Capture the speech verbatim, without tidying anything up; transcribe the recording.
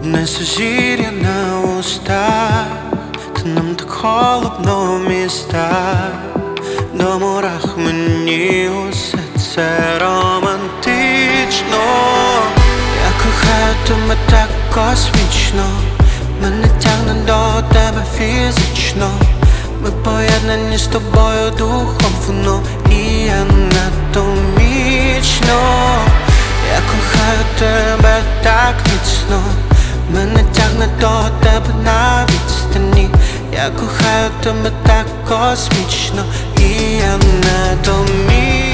Одне сузір'я на устах, та нам так холодно в містах. До мурах мені усе це романтично. Я кохаю тебе так космічно, мене тягне до тебе фізично. Ми поєднані з тобою духовно і анатомічно. Я кохаю тебе так міцно, мене тягне до тебе на відстані. Я кохаю тебе так космічно і анатомічно.